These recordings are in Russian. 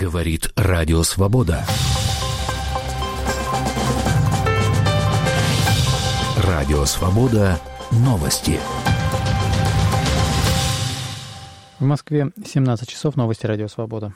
Говорит Радио Свобода. Радио Свобода. Новости. В Москве 17 часов. Новости Радио Свобода.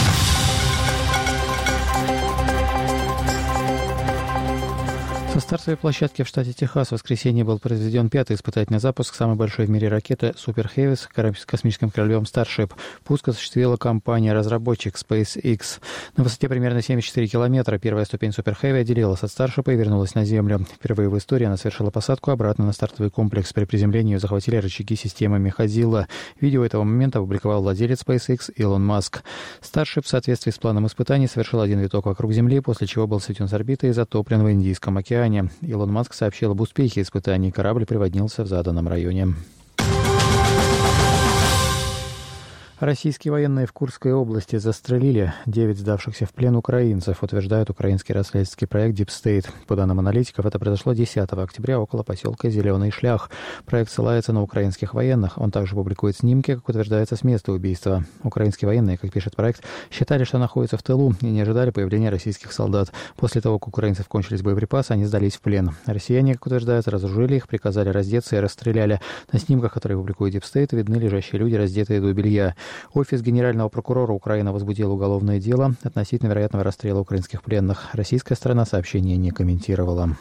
Со стартовой площадки в штате Техас в воскресенье был произведен пятый испытательный запуск самой большой в мире ракеты Super Heavy с космическим кораблем Starship. Пуск осуществила компания-разработчик SpaceX. На высоте примерно 74 километра первая ступень Super Heavy отделилась от Starship и вернулась на Землю. Впервые в истории она совершила посадку обратно на стартовый комплекс. При приземлении ее захватили рычаги системы Мехазилла. Видео этого момента опубликовал владелец SpaceX Илон Маск. Starship в соответствии с планом испытаний совершил один виток вокруг Земли, после чего был сведен с орбиты и затоплен в Индийском океане. Илон Маск сообщил об успехе испытаний. Корабль приводнился в заданном районе. Российские военные в Курской области застрелили 9 сдавшихся в плен украинцев, утверждает украинский расследовательский проект Deep State. По данным аналитиков, это произошло 10 октября около поселка Зеленый Шлях. Проект ссылается на украинских военных. Он также публикует снимки, как утверждается, с места убийства. Украинские военные, как пишет проект, считали, что находятся в тылу и не ожидали появления российских солдат. После того, как у украинцев кончились боеприпасы, они сдались в плен. Россияне, как утверждается, разоружили их, приказали раздеться и расстреляли. На снимках, которые публикует Deep State, видны лежащие люди, раздетые до белья. Офис генерального прокурора Украины возбудил уголовное дело относительно вероятного расстрела украинских пленных. Российская сторона сообщение не комментировала.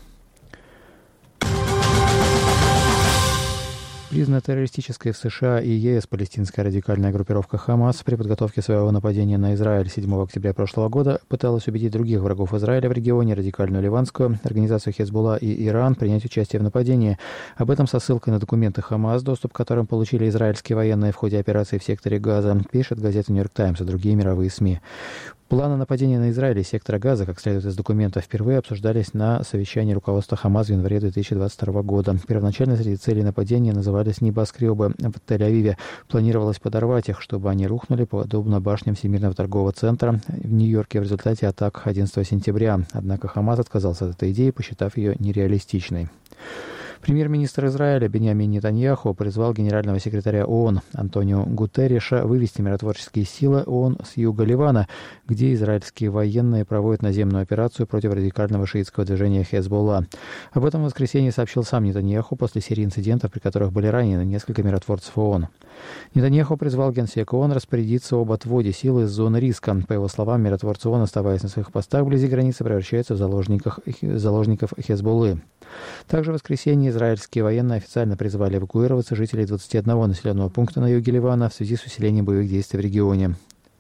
Признана террористической в США и ЕС палестинская радикальная группировка «Хамас» при подготовке своего нападения на Израиль 7 октября прошлого года пыталась убедить других врагов Израиля в регионе, радикальную ливанскую, организацию Хезболла и Иран, принять участие в нападении. Об этом со ссылкой на документы «Хамас», доступ к которым получили израильские военные в ходе операции в секторе Газа, пишет газета «Нью-Йорк Таймс» и другие мировые СМИ. Планы нападения на Израиль и сектора Газа, как следует из документов, впервые обсуждались на совещании руководства ХАМАС в январе 2022 года. Первоначально среди целей нападения назывались небоскребы в Тель-Авиве. Планировалось подорвать их, чтобы они рухнули, подобно башням Всемирного торгового центра в Нью-Йорке в результате атак 11 сентября. Однако ХАМАС отказался от этой идеи, посчитав ее нереалистичной. Премьер-министр Израиля Биньямин Нетаньяху призвал генерального секретаря ООН Антонио Гутерриша вывести миротворческие силы ООН с юга Ливана, где израильские военные проводят наземную операцию против радикального шиитского движения Хезболла. Об этом в воскресенье сообщил сам Нетаньяху после серии инцидентов, при которых были ранены несколько миротворцев ООН. Нетаньяху призвал генсека ООН распорядиться об отводе сил из зоны риска. По его словам, миротворцы ООН, оставаясь на своих постах вблизи границы, превращаются в заложников Хезболлы. Также в воскресенье израильские военные официально призвали эвакуироваться жителей 21 населенного пункта на юге Ливана в связи с усилением боевых действий в регионе.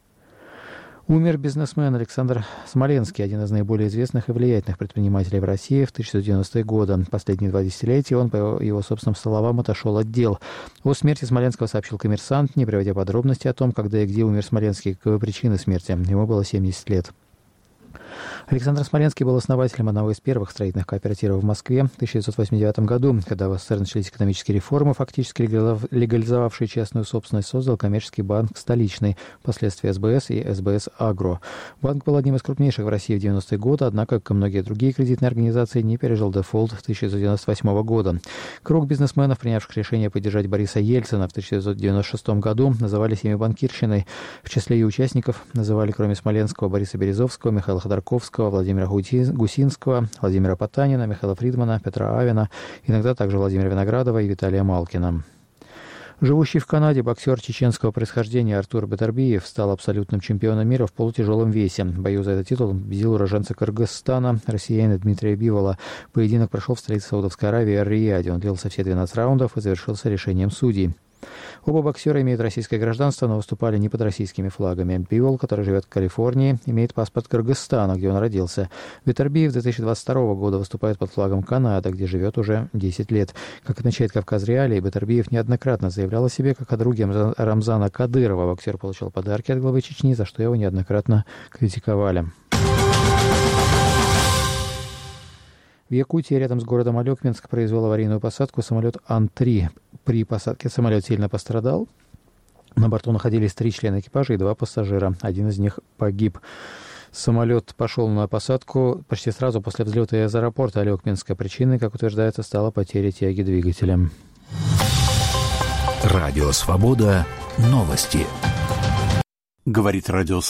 Умер бизнесмен Александр Смоленский, один из наиболее известных и влиятельных предпринимателей в России в 1990-е годы. Последние 2 десятилетия он, по его собственным словам, отошел от дел. О смерти Смоленского сообщил «Коммерсант», не приводя подробности о том, когда и где умер Смоленский, каковы причины смерти. Ему было 70 лет. Александр Смоленский был основателем одного из первых строительных кооперативов в Москве в 1989 году, когда в СССР начались экономические реформы, фактически легализовавшие частную собственность, создал коммерческий банк «Столичный», впоследствии СБС и СБС Агро. Банк был одним из крупнейших в России в 90-е годы, однако, как и многие другие кредитные организации, не пережил дефолт 1998 года. Круг бизнесменов, принявших решение поддержать Бориса Ельцина в 1996 году, называли семьей банкирщиной. В числе ее участников называли, кроме Смоленского, Бориса Березовского, Михаила Ходорковского, Владимира Гусинского, Владимира Потанина, Михаила Фридмана, Петра Авина, иногда также Владимира Виноградова и Виталия Малкина. Живущий в Канаде боксер чеченского происхождения Артур Бетербиев стал абсолютным чемпионом мира в полутяжелом весе. В бою за этот титул он победил уроженца Кыргызстана, россиянина Дмитрия Бивола. Поединок прошел в столице Саудовской Аравии Эр-Рияде. Он длился все 12 раундов и завершился решением судей. Оба боксера имеют российское гражданство, но выступали не под российскими флагами. Бивол, который живет в Калифорнии, имеет паспорт Кыргызстана, где он родился. Бетербиев с 2022 года выступает под флагом Канады, где живет уже 10 лет. Как отмечает «Кавказ Реалии», Бетербиев неоднократно заявлял о себе как о друге Рамзана Кадырова. Боксер получил подарки от главы Чечни, за что его неоднократно критиковали. В Якутии рядом с городом Алекминск произвел аварийную посадку самолет Ан-3. При посадке самолет сильно пострадал. На борту находились 3 члена экипажа и 2 пассажира. Один из них погиб. Самолет пошел на посадку почти сразу после взлета из аэропорта Алекминска. Причиной, как утверждается, стала потеря тяги двигателя. Радио «Свобода». Новости. Говорит Радио